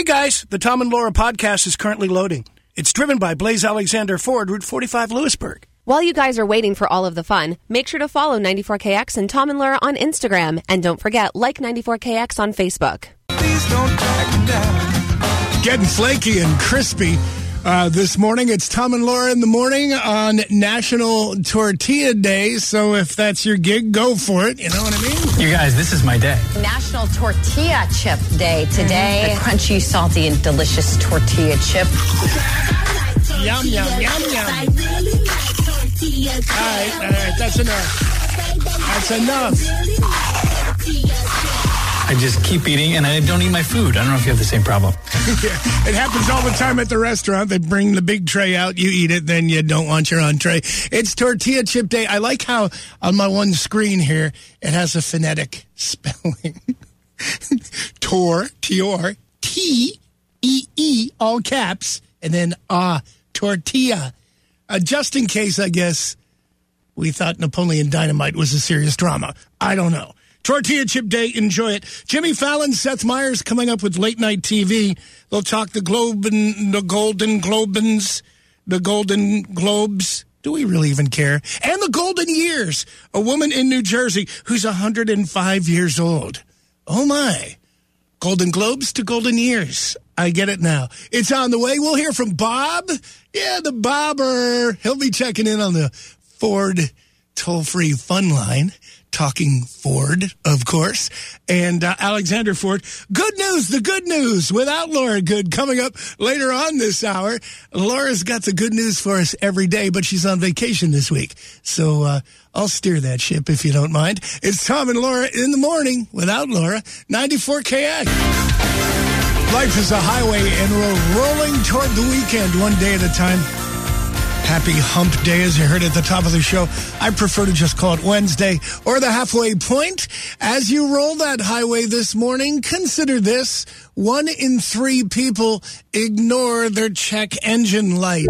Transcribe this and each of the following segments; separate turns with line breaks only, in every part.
Hey guys, the Tom and Laura podcast is currently loading. It's driven by Blaze Alexander Ford, Route 45, Lewisburg.
While you guys are waiting for all of the fun, make sure to follow 94KX and Tom and Laura on Instagram. And don't forget, like 94KX on Facebook.
Please don't back down.
Getting flaky and crispy this morning. It's Tom and Laura in the morning on National Tortilla Day. So if that's your gig, go for it. You know what I mean?
You guys, this is my day.
National Tortilla Chip Day today. The crunchy, salty, and delicious tortilla chip.
Yum, yum, yum, yum. All right, that's enough. That's enough.
I just keep eating, and I don't eat my food. I don't know if you have the same problem.
Yeah, it happens all the time at the restaurant. They bring the big tray out, you eat it, then you don't want your entree. It's Tortilla Chip Day. I like how on my one screen here, it has a phonetic spelling. T-O-R, T-E-E, all caps, and then tortilla. Just in case, I guess, we thought Napoleon Dynamite was a serious drama. I don't know. Tortilla Chip Day, enjoy it. Jimmy Fallon, Seth Meyers coming up with late night TV. They'll talk the Golden Globes. Do we really even care? And the Golden Years. A woman in New Jersey who's 105 years old. Oh my. Golden Globes to Golden Years. I get it now. It's on the way. We'll hear from Bob. Yeah, the Bobber. He'll be checking in on the Ford toll-free fun line. Talking Ford, of course, and Alexander Ford. Good news, the good news without Laura Good coming up later on this hour. Laura's got the good news for us every day, but she's on vacation this week. So I'll steer that ship if you don't mind. It's Tom and Laura in the morning without Laura, 94KX. Life is a highway, and we're rolling toward the weekend one day at a time. Happy Hump Day, as you heard at the top of the show. I prefer to just call it Wednesday or the halfway point. As you roll that highway this morning, consider this. 1 in 3 people ignore their check engine light.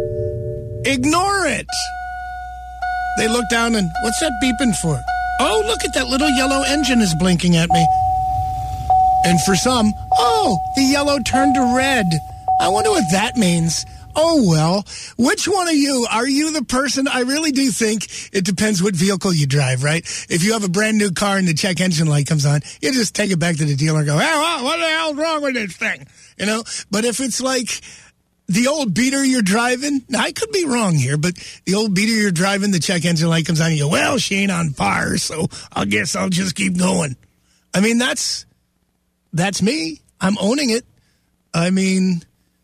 Ignore it. They look down and, what's that beeping for? Oh, look at that little yellow engine is blinking at me. And for some, oh, the yellow turned to red. I wonder what that means. Oh, well, which one of you, are you the person? I really do think it depends what vehicle you drive, right? If you have a brand new car and the check engine light comes on, you just take it back to the dealer and go, hey, what the hell's wrong with this thing? You know, but if it's like the old beater you're driving, now I could be wrong here, but the old beater you're driving, the check engine light comes on and you go, well, she ain't on fire, so I guess I'll just keep going. I mean, that's me. I'm owning it. I mean,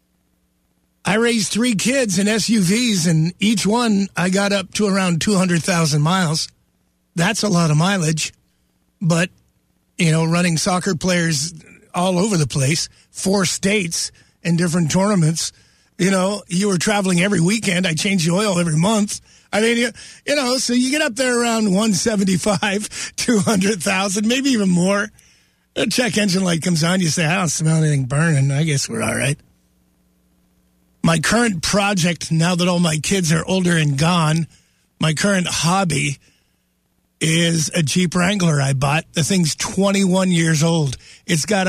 I raised 3 kids in SUVs, and each one I got up to around 200,000 miles. That's a lot of mileage. But, you know, running soccer players all over the place, 4 states in different tournaments, you know, you were traveling every weekend. I changed the oil every month. I mean, you know, so you get up there around 175, 200,000, maybe even more. A check engine light comes on. You say, I don't smell anything burning. I guess we're all right. My current project, now that all my kids are older and gone, my current hobby is a Jeep Wrangler I bought. The thing's 21 years old. It's got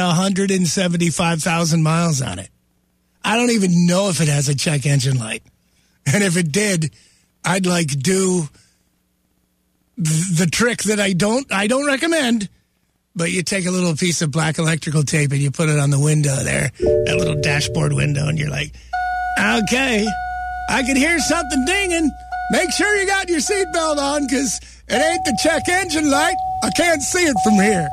175,000 miles on it. I don't even know if it has a check engine light. And if it did, I'd like do the trick that I don't recommend. But you take a little piece of black electrical tape and you put it on the window there, that little dashboard window, and you're like, okay, I can hear something dinging. Make sure you got your seatbelt on, because it ain't the check engine light. I can't see it from here.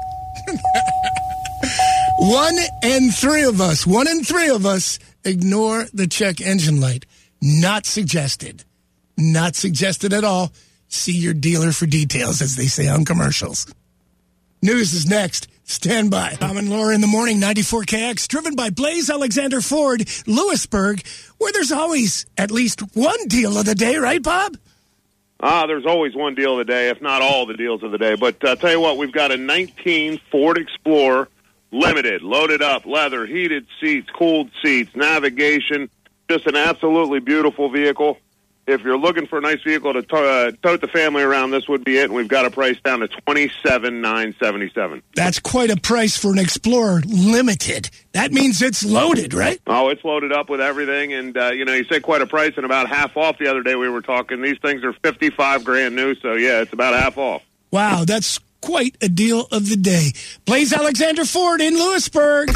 1 in 3 of us ignore the check engine light. Not suggested. Not suggested at all. See your dealer for details, as they say on commercials. News is next. Stand by. Tom and Laura in the morning, 94KX, driven by Blaze Alexander Ford, Lewisburg, where there's always at least one deal of the day, right, Bob?
There's always one deal of the day, if not all the deals of the day. But tell you what, we've got a 19 Ford Explorer, limited, loaded up, leather, heated seats, cooled seats, navigation, just an absolutely beautiful vehicle. if you're looking for a nice vehicle to tote the family around, this would be it. And we've got a price down to $27,977.
That's quite a price for an Explorer Limited. That means it's loaded, right?
Oh, it's loaded up with everything. And, you say quite a price and about half off the other day we were talking. These things are $55,000 new. So, yeah, it's about half off.
Wow, that's quite a deal of the day. Blaze Alexander Ford in Lewisburg.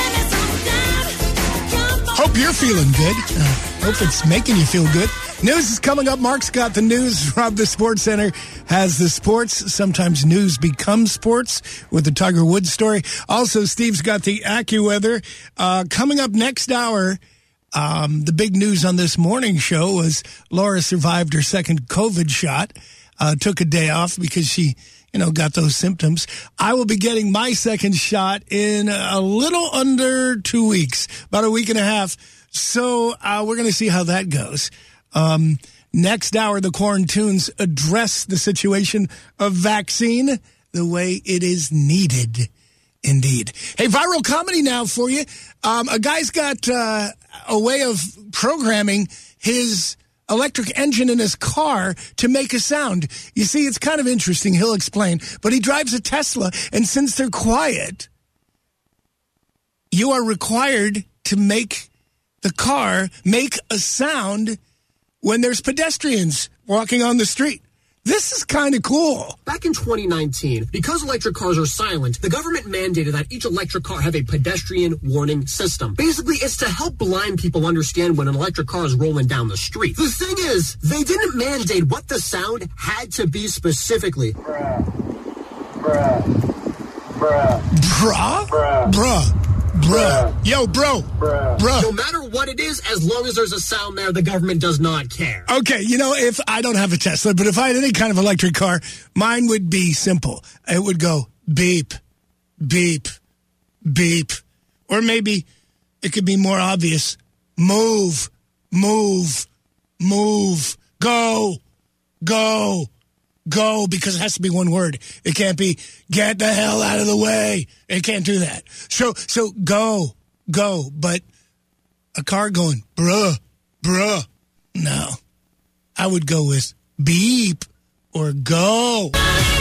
Hope you're feeling good. Hope it's making you feel good. News is coming up. Mark's got the news. Rob, the Sports Center, has the sports. Sometimes news becomes sports with the Tiger Woods story. Also, Steve's got the AccuWeather. Coming up next hour, the big news on this morning show was Laura survived her second COVID shot. Took a day off because she, got those symptoms. I will be getting my second shot in a little under 2 weeks, about a week and a half. So we're going to see how that goes. Next hour, the Quarantunes address the situation of vaccine the way it is needed. Indeed. Hey, viral comedy now for you. A guy's got a way of programming his electric engine in his car to make a sound. You see, it's kind of interesting. He'll explain. But he drives a Tesla, and since they're quiet, you are required to make the car make a sound when there's pedestrians walking on the street. This is kind of cool.
Back in 2019, because electric cars are silent, the government mandated that each electric car have a pedestrian warning system. Basically, it's to help blind people understand when an electric car is rolling down the street. The thing is, they didn't mandate what the sound had to be specifically.
Bruh? Yo, bro. Bruh.
No matter what it is, as long as there's a sound there, the government does not care.
Okay, if I don't have a Tesla, but if I had any kind of electric car, mine would be simple. It would go beep, beep, beep. Or maybe it could be more obvious. Move, move, move. Go, go, go, because it has to be one word. It can't be get the hell out of the way. It can't do that. So go, but a car going, bruh. No. I would go with beep or go.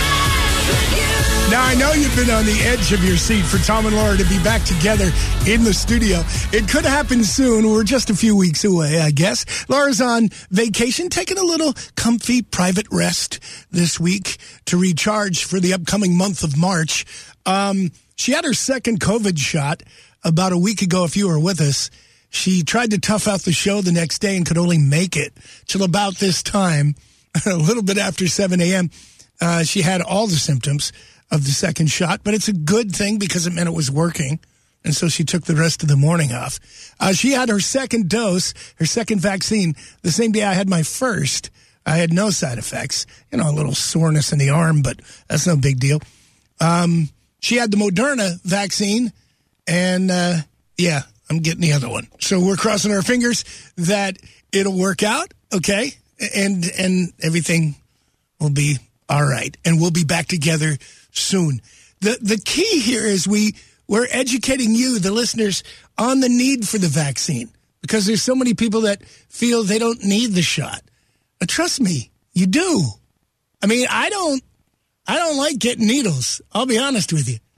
Now, I know you've been on the edge of your seat for Tom and Laura to be back together in the studio. It could happen soon. We're just a few weeks away, I guess. Laura's on vacation, taking a little comfy private rest this week to recharge for the upcoming month of March. She had her second COVID shot about a week ago, if you were with us. She tried to tough out the show the next day and could only make it till about this time, a little bit after 7 a.m. She had all the symptoms of the second shot, but it's a good thing because it meant it was working. And so she took the rest of the morning off. She had her second dose, her second vaccine, the same day I had my first. I had no side effects, a little soreness in the arm, but that's no big deal. She had the Moderna vaccine, and I'm getting the other one. So we're crossing our fingers that it'll work out, okay? And everything will be all right. And we'll be back together soon. The key here is we're educating you, the listeners, on the need for the vaccine, because there's so many people that feel they don't need the shot. But trust me, you do. I mean, I don't like getting needles. I'll be honest with you.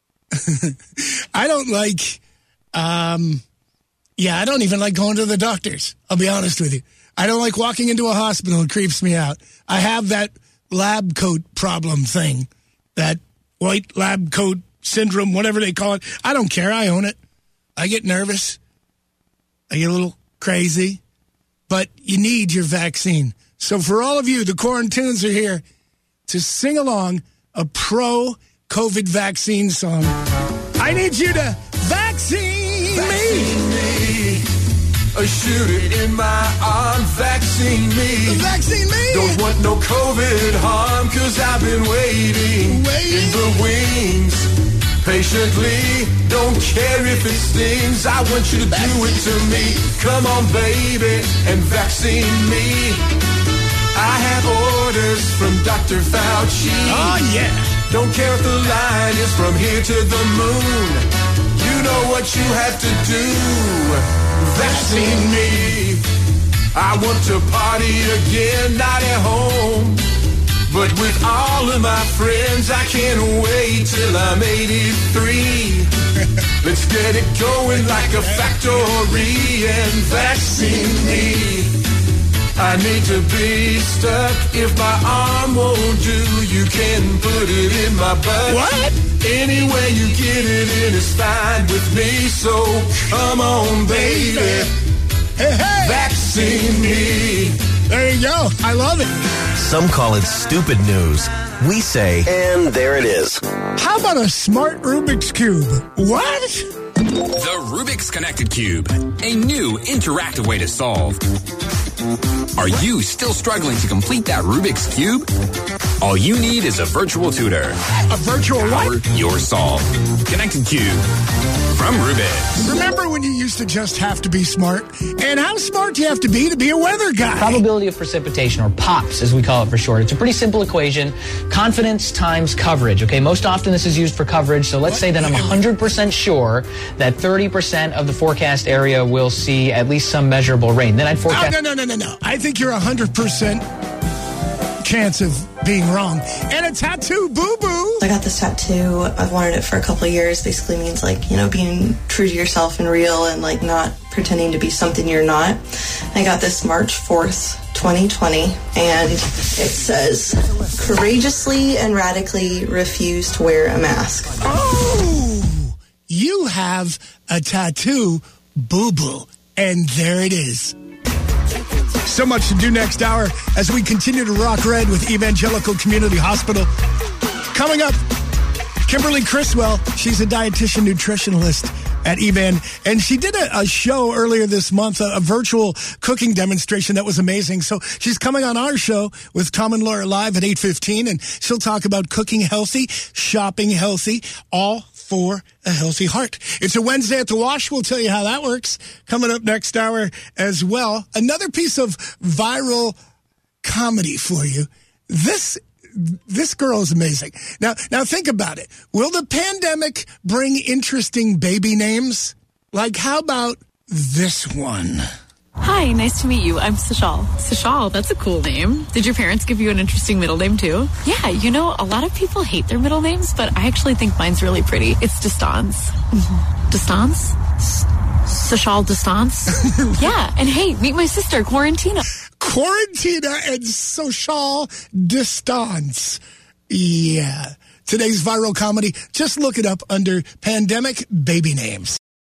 I don't like, I don't even like going to the doctors. I'll be honest with you. I don't like walking into a hospital. It creeps me out. I have that lab coat problem thing, that white lab coat syndrome, whatever they call it. I don't care. I own it. I get nervous. I get a little crazy. But you need your vaccine. So for all of you, the Quarantunes are here to sing along a pro-COVID vaccine song. I need you to vaccine me.
Shoot it in my arm, vaccine me.
Vaccine me.
Don't want no COVID harm, cause I've been waiting in the wings patiently. Don't care if it stings, I want you to do it to me. Come on, baby, and vaccine me. I have orders from Dr. Fauci.
Oh, yeah.
Don't care if the line is from here to the moon. You know what you have to do. Vaccine me. I want to party again, not at home, but with all of my friends. I can't wait till I'm 83. Let's get it going like a factory and vaccine me. I need to be stuck. If my arm won't do, you can put it in my butt.
What?
Any way you get it in is fine with me. So come on, baby.
Hey, hey.
Vaccine me.
There you go. I love it.
Some call it stupid news. We say, and there it is.
How about a smart Rubik's Cube? What?
The Rubik's Connected Cube. A new interactive way to solve. Are you still struggling to complete that Rubik's Cube? All you need is a virtual tutor.
A virtual
Power
what?
your solve. Connected Cube. From Rubik's.
Remember when you used to just have to be smart? And how smart do you have to be a weather guy?
Probability of precipitation, or POPS as we call it for short. It's a pretty simple equation. Confidence times coverage, okay? Most often this is used for coverage, so let's say that I'm 100% sure that 30% of the forecast area will see at least some measurable rain. Then I'd forecast...
No. I think you're 100% chance of being wrong. And a tattoo, boo-boo.
I got this tattoo. I've wanted it for a couple of years. Basically means, like, you know, being true to yourself and real and, like, not pretending to be something you're not. I got this March 4th, 2020, and it says, courageously and radically refuse to wear a mask.
Oh, you have a tattoo, boo-boo. And there it is. So much to do next hour as we continue to rock red with Evangelical Community Hospital. Coming up, Kimberly Criswell. She's a dietitian nutritionalist at Evan, and she did a show earlier this month, a virtual cooking demonstration that was amazing. So she's coming on our show with Tom and Laura live at 8:15, and she'll talk about cooking healthy, shopping healthy, all for a healthy heart. It's a Wednesday at the Wash. We'll tell you how that works. Coming up next hour as well. Another piece of viral comedy for you. This girl is amazing. Now think about it. Will the pandemic bring interesting baby names? Like, how about this one?
Hi, nice to meet you. I'm Sashal. Sashal, that's a cool name. Did your parents give you an interesting middle name too? Yeah, you know, a lot of people hate their middle names, but I actually think mine's really pretty. It's Distance. Distance? Sashal Distance? Yeah, and hey, meet my sister, Quarantina.
Quarantina and Social Distance. Yeah. Today's viral comedy, just look it up under Pandemic Baby Names.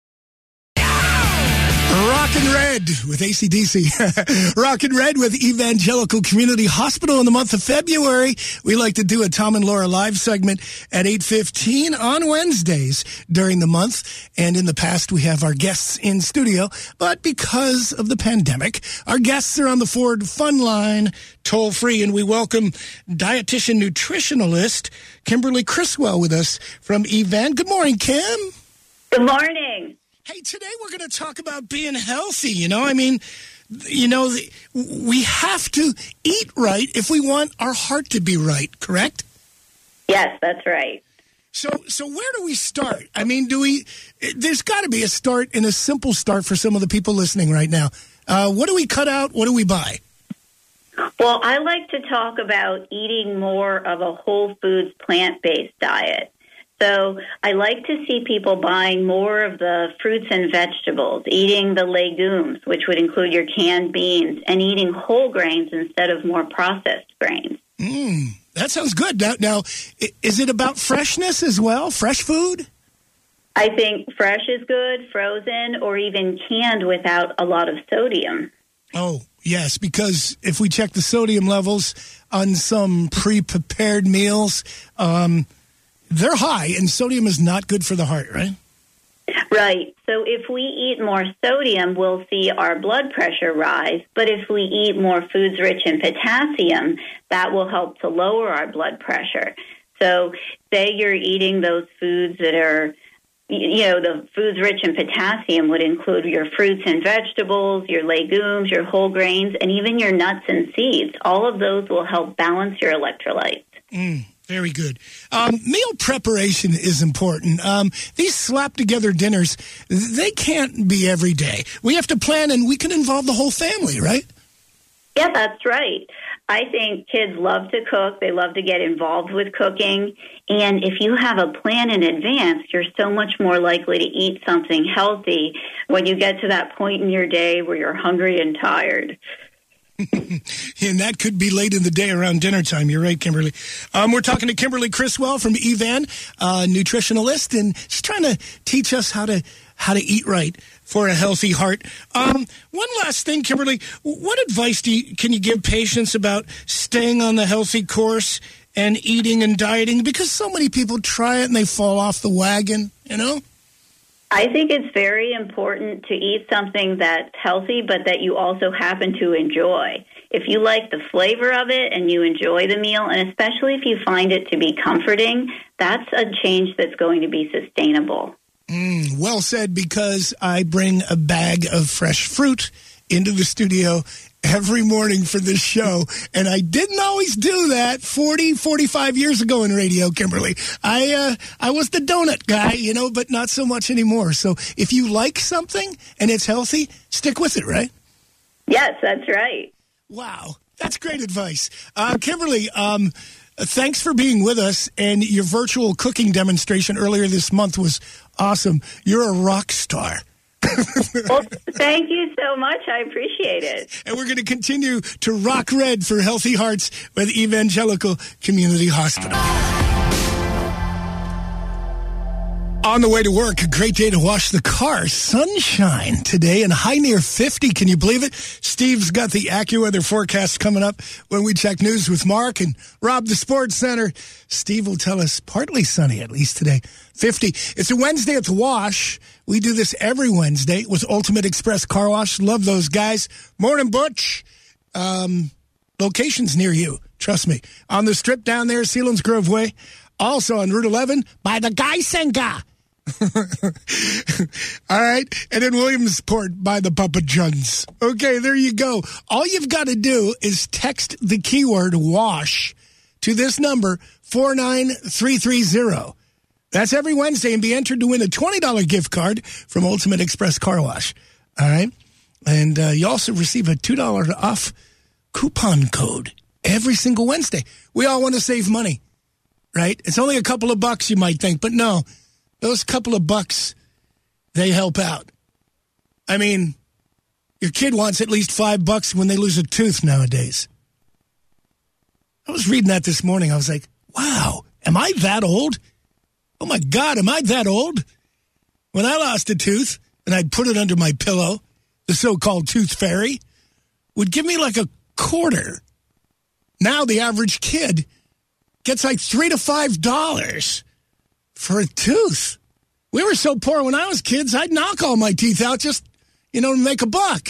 Rockin' Red with AC/DC. Rockin' Red with Evangelical Community Hospital in the month of February. We like to do a Tom and Laura live segment at 8:15 on Wednesdays during the month. And in the past, we have our guests in studio. But because of the pandemic, our guests are on the Ford Fun Line toll free. And we welcome dietitian nutritionalist Kimberly Criswell with us from Evan. Good morning, Kim.
Good morning.
Hey, today we're going to talk about being healthy. You know, I mean, you know, we have to eat right if we want our heart to be right, correct?
Yes, that's right.
So where do we start? I mean, there's got to be a start and a simple start for some of the people listening right now. What do we cut out? What do we buy?
Well, I like to talk about eating more of a whole foods, plant-based diet. So I like to see people buying more of the fruits and vegetables, eating the legumes, which would include your canned beans, and eating whole grains instead of more processed grains.
That sounds good. Now, is it about freshness as well? Fresh food?
I think fresh is good, frozen, or even canned without a lot of sodium.
Oh, yes, because if we check the sodium levels on some pre-prepared meals, they're high, and sodium is not good for the heart, right?
Right. So if we eat more sodium, we'll see our blood pressure rise. But if we eat more foods rich in potassium, that will help to lower our blood pressure. So say you're eating those foods that are, you know, the foods rich in potassium would include your fruits and vegetables, your legumes, your whole grains, and even your nuts and seeds. All of those will help balance your electrolytes.
Very good. Meal preparation is important. These slap-together dinners, they can't be every day. We have to plan, and we can involve the whole family, right?
Yeah, that's right. I think kids love to cook. They love to get involved with cooking. And if you have a plan in advance, you're so much more likely to eat something healthy when you get to that point in your day where you're hungry and tired.
And that could be late in the day around dinner time. You're right, Kimberly. We're talking to Kimberly Criswell from Evan, nutritionalist, and she's trying to teach us how to eat right for a healthy heart. One last thing, Kimberly, what advice can you give patients about staying on the healthy course and eating and dieting? Because so many people try it and they fall off the wagon, you know?
I think it's very important to eat something that's healthy, but that you also happen to enjoy. If you like the flavor of it and you enjoy the meal, and especially if you find it to be comforting, that's a change that's going to be sustainable.
Well said, because I bring a bag of fresh fruit into the studio every morning for this show, and I didn't always do that 45 years ago in radio, Kimberly. I was the donut guy, you know, but not so much anymore. So if you like something and it's healthy, stick with it, right?
Yes, that's right.
Wow, that's great advice. Kimberly, thanks for being with us, and your virtual cooking demonstration earlier this month was awesome. You're a rock star.
Well, thank you so much. I appreciate it.
And we're going to continue to rock red for Healthy Hearts with Evangelical Community Hospital. On the way to work, a great day to wash the car. Sunshine today and high near 50. Can you believe it? Steve's got the AccuWeather forecast coming up when we check news with Mark and Rob, the Sports Center. Steve will tell us partly sunny, at least today. 50. It's a Wednesday at the wash. We do this every Wednesday with Ultimate Express Car Wash. Love those guys. Morning, Butch. Locations near you. Trust me. On the strip down there, Sealands Grove Way. Also on Route 11 by the Geisenga. All right. And in Williamsport by the Papa John's. Okay, there you go. All you've got to do is text the keyword wash to this number, 49330. That's every Wednesday, and be entered to win a $20 gift card from Ultimate Express Car Wash. All right. And you also receive a $2 off coupon code every single Wednesday. We all want to save money, right? It's only a couple of bucks, you might think, but no. Those couple of bucks, they help out. I mean, your kid wants at least $5 when they lose a tooth nowadays. I was reading that this morning. I was like, wow, am I that old? Oh, my God, am I that old? When I lost a tooth and I'd put it under my pillow, the so-called tooth fairy would give me like a quarter. Now the average kid gets like $3 to $5 for a tooth. We were so poor when I was kids, I'd knock all my teeth out just, to make a buck.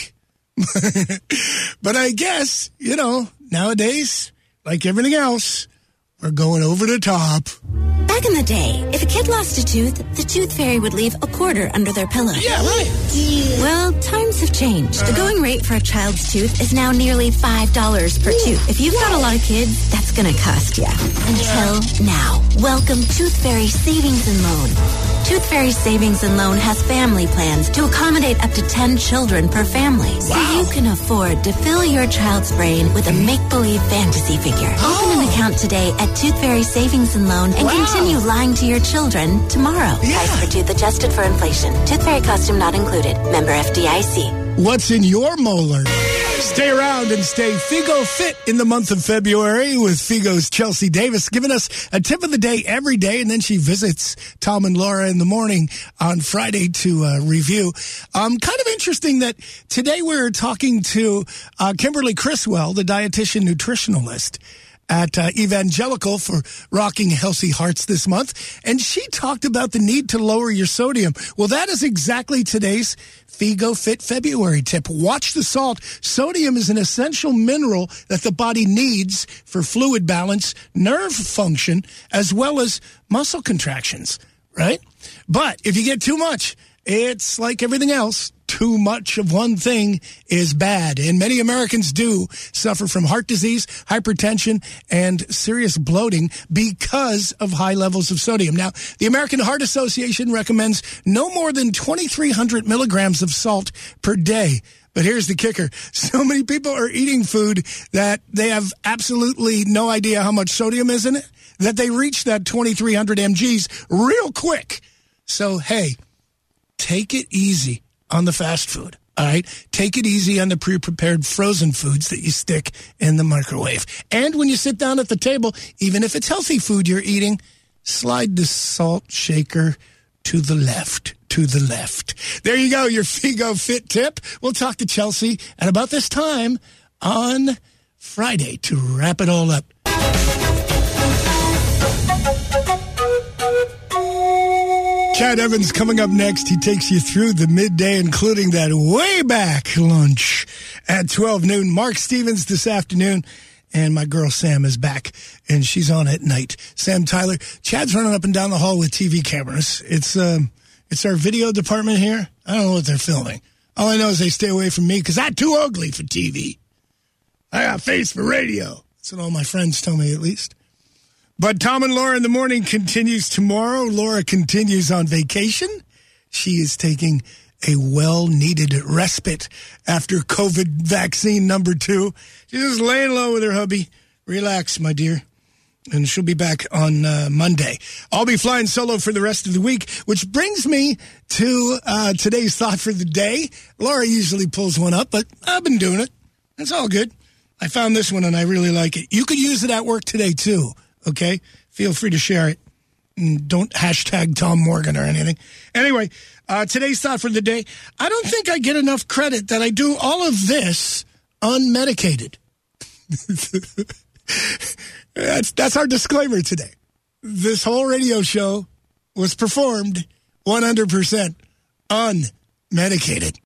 But I guess, nowadays, like everything else, we're going over the top.
Back in the day, if a kid lost a tooth, the tooth fairy would leave a quarter under their pillow.
Yeah, right.
Well, times have changed. The going rate for a child's tooth is now nearly $5 per tooth. If you've got a lot of kids, that's going to cost you. Until now. Welcome Tooth Fairy Savings and Loan. Tooth Fairy Savings and Loan has family plans to accommodate up to 10 children per family. So you can afford to fill your child's brain with a make-believe fantasy figure. Open an account today at Tooth Fairy Savings and Loan and continue lying to your children tomorrow. Price per tooth adjusted for inflation. Tooth Fairy costume not included. Member FDIC.
What's in your molar? Stay around and stay Figo fit in the month of February with Figo's Chelsea Davis, giving us a tip of the day every day, and then she visits Tom and Laura in the morning on Friday to review. Kind of interesting that today we're talking to Kimberly Criswell, the dietitian nutritionalist at Evangelical for Rocking Healthy Hearts this month, and she talked about the need to lower your sodium. Well, that is exactly today's Figo Fit February tip. Watch the salt. Sodium is an essential mineral that the body needs for fluid balance, nerve function, as well as muscle contractions, right? But if you get too much, it's like everything else. too much of one thing is bad, and many Americans do suffer from heart disease, hypertension, and serious bloating because of high levels of sodium. Now, the American Heart Association recommends no more than 2,300 milligrams of salt per day. But here's the kicker. So many people are eating food that they have absolutely no idea how much sodium is in it, that they reach that 2,300 mgs real quick. So, hey, take it easy on the fast food, all right? Take it easy on the pre-prepared frozen foods that you stick in the microwave. And when you sit down at the table, even if it's healthy food you're eating, slide the salt shaker to the left. There you go, your Figo Fit tip. We'll talk to Chelsea at about this time on Friday to wrap it all up. Chad Evans coming up next. He takes you through the midday, including that way back lunch at 12 noon. Mark Stevens this afternoon. And my girl Sam is back, and she's on at night. Sam Tyler. Chad's running up and down the hall with TV cameras. It's our video department here. I don't know what they're filming. All I know is they stay away from me because I'm too ugly for TV. I got face for radio. That's what all my friends tell me, at least. But Tom and Laura in the morning continues tomorrow. Laura continues on vacation. She is taking a well-needed respite after COVID vaccine number 2. She's just laying low with her hubby. Relax, my dear. And she'll be back on Monday. I'll be flying solo for the rest of the week, which brings me to today's thought for the day. Laura usually pulls one up, but I've been doing it. It's all good. I found this one, and I really like it. You could use it at work today, too, okay? Feel free to share it. And don't hashtag Tom Morgan or anything. Anyway, today's thought for the day. I don't think I get enough credit that I do all of this unmedicated. That's our disclaimer today. This whole radio show was performed 100% unmedicated.